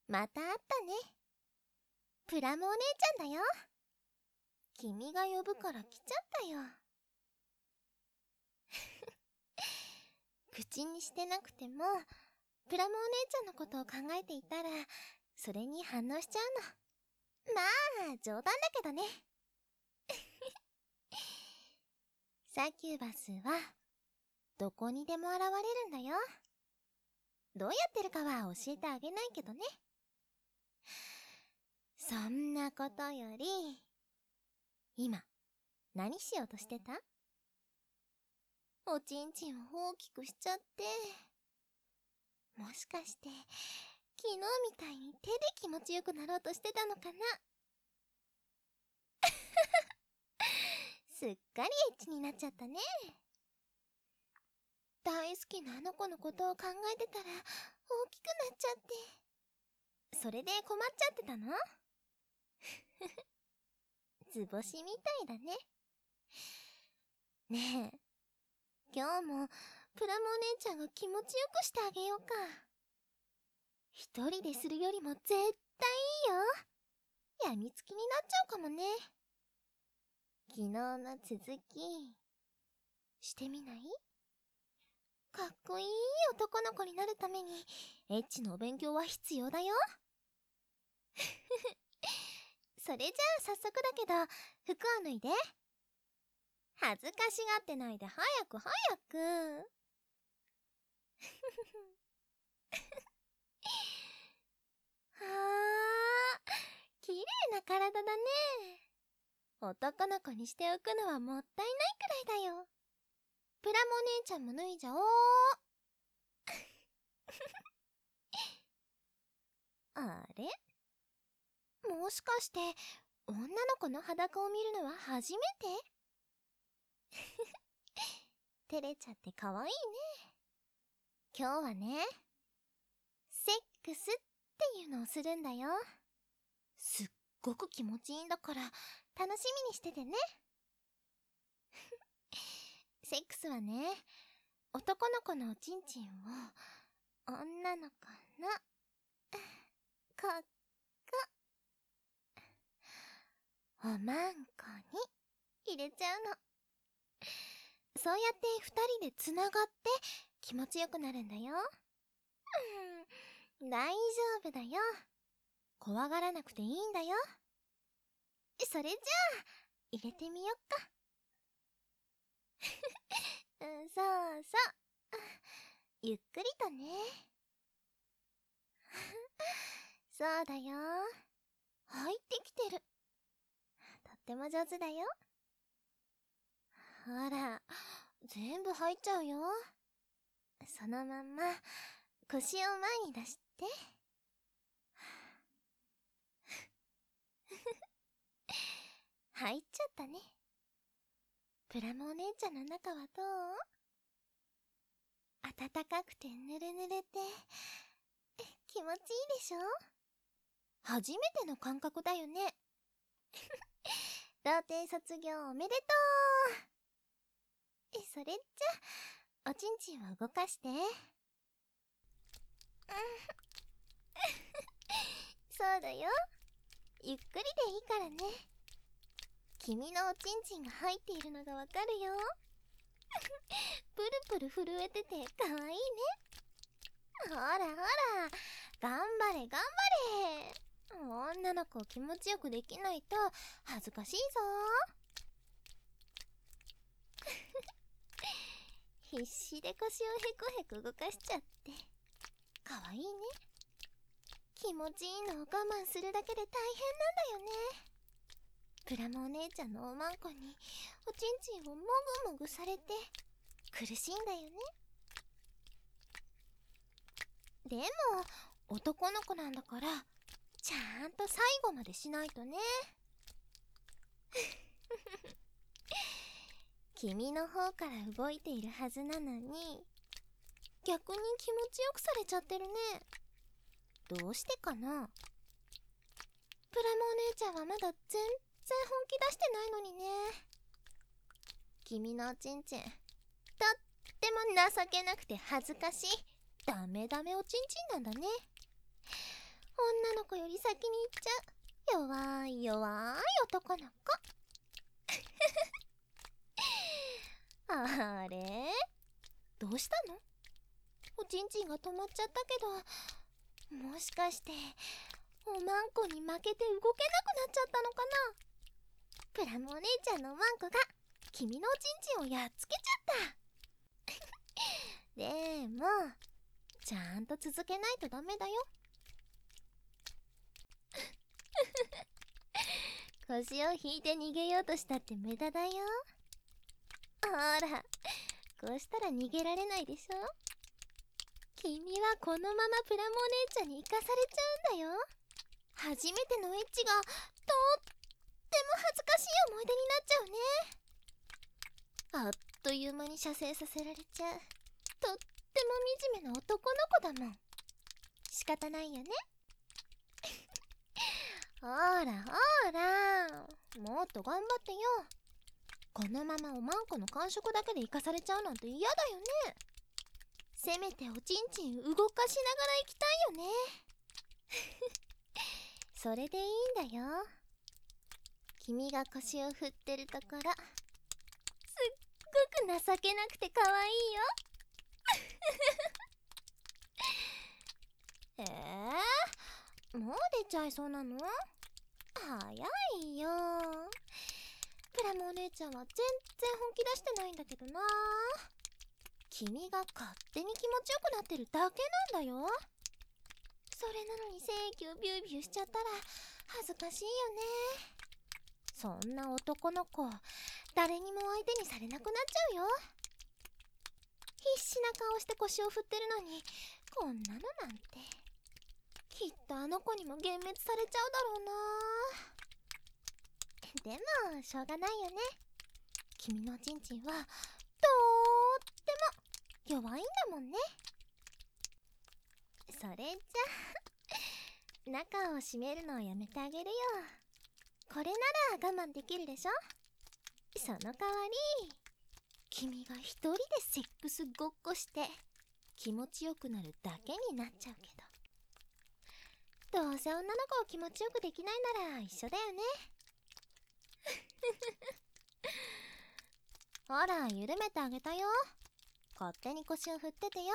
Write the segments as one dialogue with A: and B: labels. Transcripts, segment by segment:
A: また会ったね。プラモお姉ちゃんだよ。君が呼ぶから来ちゃったよ。口にしてなくても、プラモお姉ちゃんのことを考えていたら、それに反応しちゃうの。まあ、冗談だけどね。サキュバスは、どこにでも現れるんだよ。どうやってるかは教えてあげないけどね。そんなことより、今、何しようとしてた？おちんちんを大きくしちゃって。もしかして、昨日みたいに手で気持ちよくなろうとしてたのかな？すっかりエッチになっちゃったね。大好きなあの子のことを考えてたら大きくなっちゃって。それで困っちゃってたの？図星みたいだね。ねえ、今日もプラモお姉ちゃんが気持ちよくしてあげようか。一人でするよりも絶対いいよ。やみつきになっちゃうかもね。昨日の続き、してみない？かっこいい男の子になるために、エッチのお勉強は必要だよ。それじゃあ早速だけど、服を脱いで。恥ずかしがってないで早く早く。はあ、綺麗な体だね。男の子にしておくのはもったいないくらいだよ。プラモ姉ちゃんも脱いじゃおう。あれ？もしかして女の子の裸を見るのは初めて？照れちゃってかわいいね。今日はね、セックスっていうのをするんだよ。すっごく気持ちいいんだから楽しみにしててね。セックスはね、男の子のおちんちんを女の子のここおまんこに入れちゃうの。そうやって二人でつながって気持ちよくなるんだよ。大丈夫だよ。怖がらなくていいんだよ。それじゃあ入れてみよっか。そうそう。ゆっくりとね。そうだよ。入ってきてる。とっても上手だよ。ほら、全部入っちゃうよ。そのまんま腰を前に出して。入っちゃったね。プラモお姉ちゃんの中はどう？暖かくてぬるぬるで気持ちいいでしょ？初めての感覚だよね。童貞卒業おめでとう。それじゃおちんちんを動かして。そうだよ。ゆっくりでいいからね。君のおちんちんが入っているのがわかるよ。プルプル震えててかわいいね。ほらほら、頑張れ頑張れ。女の子を気持ちよくできないと恥ずかしいぞ。必死で腰をへこへこ動かしちゃってかわいいね。気持ちいいのを我慢するだけで大変なんだよね。プラモお姉ちゃんのおまんこにおちんちんをもぐもぐされて苦しいんだよね。でも男の子なんだからちゃんと最後までしないとね。君の方から動いているはずなのに逆に気持ちよくされちゃってるね。どうしてかな？プラモお姉ちゃんはまだ全然本気出してないのにね。君のおちんちんとっても情けなくて恥ずかしいダメダメおちんちんなんだね。 女の子より先に行っちゃう弱い弱い男の子。あれ、どうしたの？おちんちんが止まっちゃったけど、もしかしておまんこに負けて動けなくなっちゃったのかな。プラムお姉ちゃんのおまんこが君のおちんちんをやっつけちゃった。でもちゃんと続けないとダメだよ。腰を引いて逃げようとしたって無駄だよ。ほら、こうしたら逃げられないでしょ。君はこのままプラモお姉ちゃんに生かされちゃうんだよ。初めてのエッチがとっても恥ずかしい思い出になっちゃうね。あっという間に射精させられちゃう。とっても惨めな男の子だもん。仕方ないよね。ほらほら、もっと頑張ってよ。このままおまんこの感触だけで生かされちゃうなんて嫌だよね。せめておちんちん動かしながら行きたいよね。それでいいんだよ。君が腰を振ってるところ、すっごく情けなくて可愛いよ。もう出ちゃいそうなの？早いよ。プラモお姉ちゃんは全然本気出してないんだけどな。君が勝手に気持ちよくなってるだけなんだよ。それなのに精液をビュービューしちゃったら恥ずかしいよね。そんな男の子、誰にも相手にされなくなっちゃうよ。必死な顔して腰を振ってるのにこんなのなんて。きっとあの子にも幻滅されちゃうだろうな。でもしょうがないよね。君のおちんちんはとーっても弱いんだもんね。それじゃ中を閉めるのをやめてあげるよ。これなら我慢できるでしょ。その代わり君が一人でセックスごっこして気持ちよくなるだけになっちゃうけど、どうせ女の子を気持ちよくできないなら一緒だよね。ほら、緩めてあげたよ。勝手に腰を振っててよ。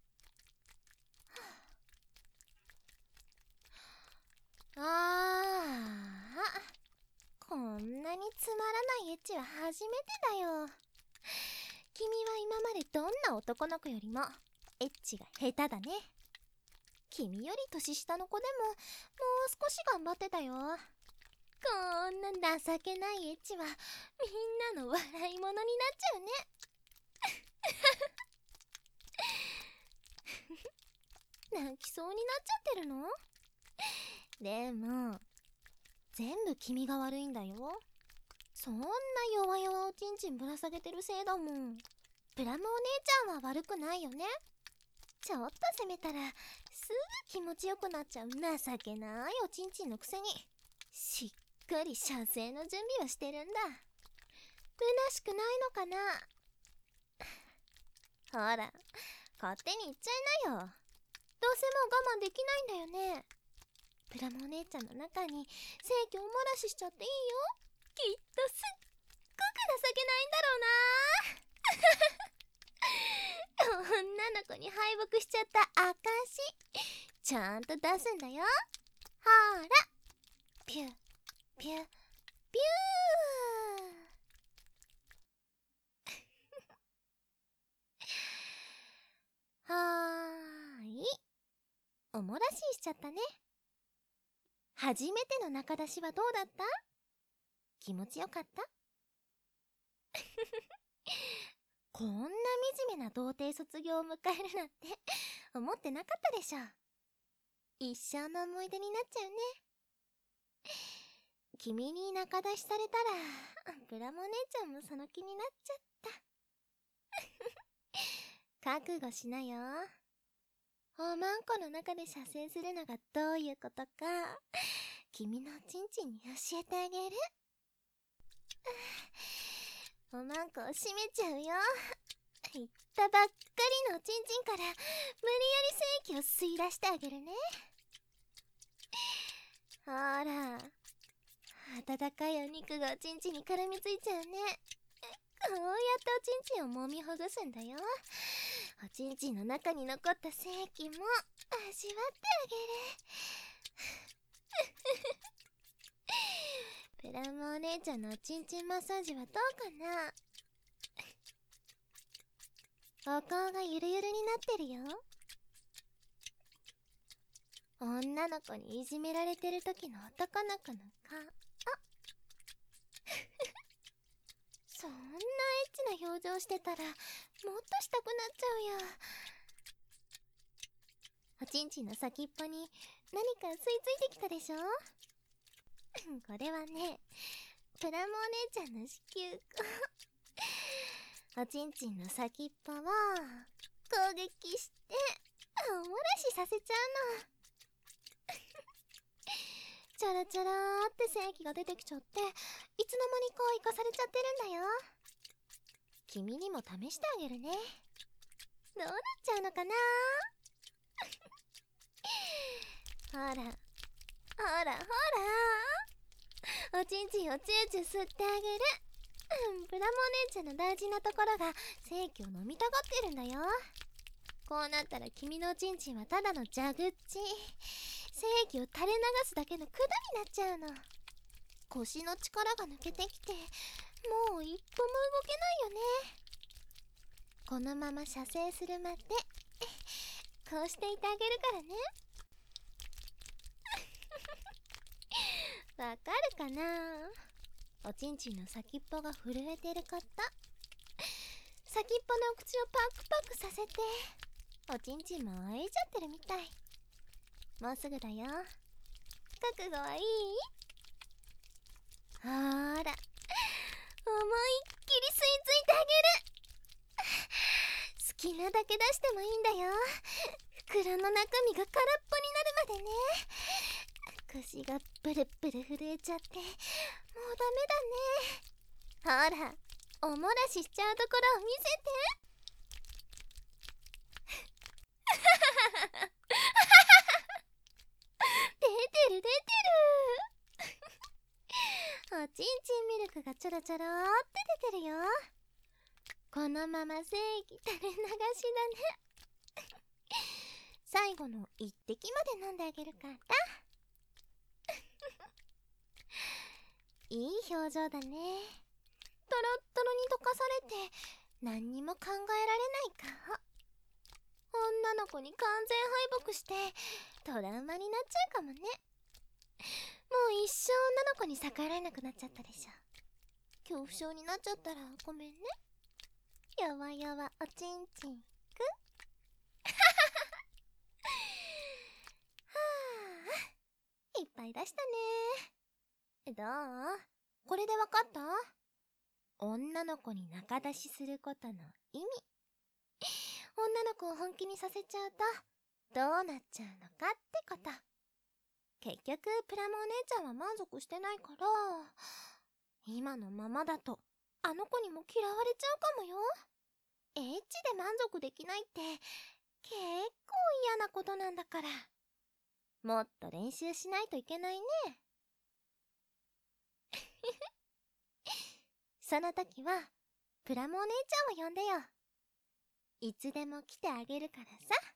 A: こんなにつまらないエッチは初めてだよ。君は今までどんな男の子よりもエッチが下手だね。君より年下の子でももう少し頑張ってたよ。こんな情けないエッチはみんなの笑い物になっちゃうね。泣きそうになっちゃってるの？でも全部君が悪いんだよ。そんな弱々おちんちんぶら下げてるせいだもん。プラムお姉ちゃんは悪くないよね。ちょっと責めたらすぐ気持ちよくなっちゃう情けないおちんちんのくせにしっかり射精の準備をしてるんだ。虚しくないのかな。ほら、勝手に言っちゃいなよ。どうせもう我慢できないんだよね。プラモお姉ちゃんの中に精液をお漏らししちゃっていいよ。きっとすっごく情けないんだろうな。女の子に敗北しちゃった証ちゃんと出すんだよ。ほら、ピューピューピュー。はーい、お漏らししちゃったね。初めての中出しはどうだった？気持ちよかった？こんな惨めな童貞卒業を迎えるなんて思ってなかったでしょ。一生の思い出になっちゃうね。君に中出しされたらプラモ姉ちゃんもその気になっちゃった覚悟しなよ。おまんこの中で射精するのがどういうことか君のちんちんに教えてあげる。おまんこを閉めちゃうよ。言ったばっかりのおちんちんから無理やり精液を吸い出してあげるね。 ほら、温かいお肉がおちんちんに絡みついちゃうね。こうやっておちんちんを揉みほぐすんだよ。おちんちんの中に残った精液も味わってあげる。プラモお姉ちゃんのおちんちんマッサージはどうかな。お顔がゆるゆるになってるよ。女の子にいじめられてる時の男の子の顔。そんなエッチな表情してたらもっとしたくなっちゃうよ。おちんちんの先っぽに何か吸い付いてきたでしょ。これはね、プラモお姉ちゃんの子宮口。おちんちんの先っぽを攻撃しておもらしさせちゃうの。チャラチャラーって精液が出てきちゃって、いつの間にか生かされちゃってるんだよ。君にも試してあげるね。どうなっちゃうのかな。ほらほらほら、おちんちんをチューチュー吸ってあげる。プラモお姉ちゃんの大事なところが精液を飲みたがってるんだよ。こうなったら君のおちんちんはただの蛇口。精液を垂れ流すだけの管になっちゃうの。腰の力が抜けてきてもう一歩も動けないよね。このまま射精するまでこうしていてあげるからね。わかるかな。おちんちんの先っぽが震えてる方、先っぽのお口をパクパクさせておちんちんも開いちゃってるみたい。もうすぐだよ。覚悟はいい？ほーら、思いっきり吸い付いてあげる。好きなだけ出してもいいんだよ。袋の中身が空っぽになるまでね。腰がプルプル震えちゃってもうダメだね。ほら、おもらししちゃうところを見せて。出てる出てる。おちんちんミルクがちょろちょろって出てるよ。このまま精液垂れ流しだね。最後の一滴まで飲んであげるから。いい表情だね。トロットロに溶かされて何にも考えられない顔。女の子に完全敗北してトラウマになっちゃうかもね。もう一生女の子に逆らえなくなっちゃったでしょ。恐怖症になっちゃったらごめんね。弱々おちんちんくん。はあ、いっぱい出したね。どう？これでわかった？女の子に仲出しすることの意味。女の子を本気にさせちゃうとどうなっちゃうのかってこと。結局プラモお姉ちゃんは満足してないから、今のままだとあの子にも嫌われちゃうかもよ。エッチで満足できないって結構嫌なことなんだから。もっと練習しないといけないね。その時はプラモお姉ちゃんを呼んでよ。いつでも来てあげるからさ。